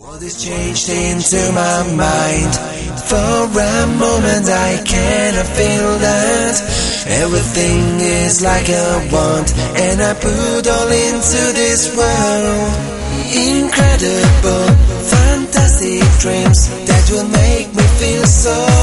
What is changed into my mind? For a moment I cannot feel that everything is like I want, and I put all into this world. Incredible, fantastic dreams that will make me feel so